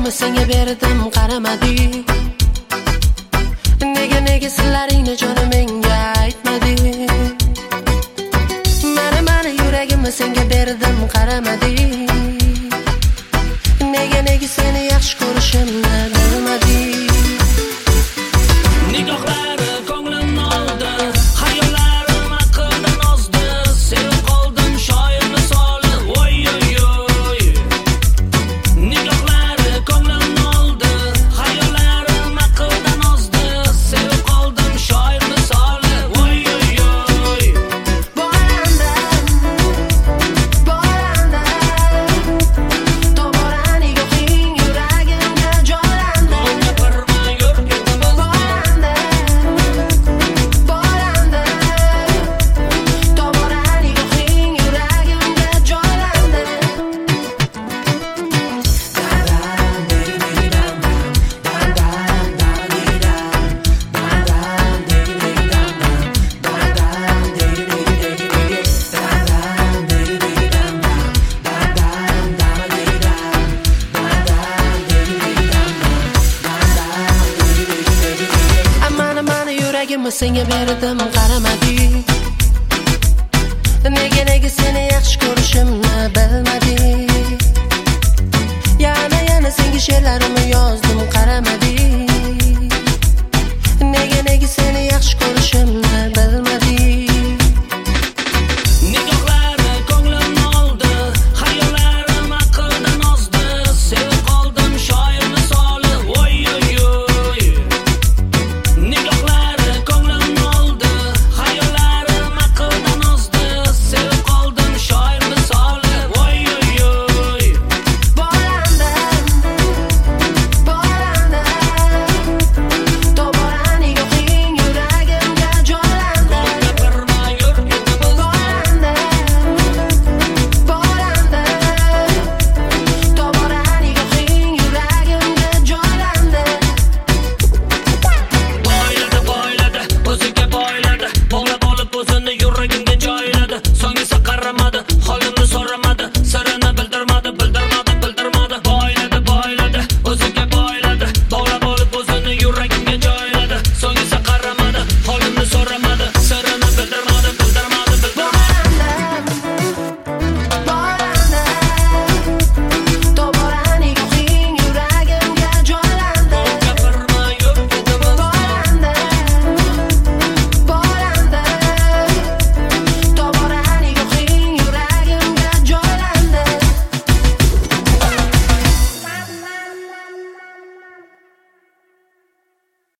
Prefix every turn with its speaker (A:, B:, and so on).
A: yuragimni senga berdim, qaramading. Nega sillaringni jonim menga aytmading. Mana yuragimni senga berdim, qaramading. Nega seni yaxshi ko'rishimni bilmading.
B: Nigohlari ko'nglimni oldi, xayollarim aqldan ozdi. Sevib qoldim shoir misoli, voy oy oy. Nigohlari ko'nglimni oldi, xayollarim aqldan ozdi. Sevib qoldim shoir misoli, voy oy oy.
A: Boranda tobora nigohing yuragimga joylandi.
B: Gapirma yurgimiz
A: Boranda tobora nigohing yuragimga joylandi. Mana yuragimni senga berdim, qaramading. Nega seni yaxshi ko'rishimni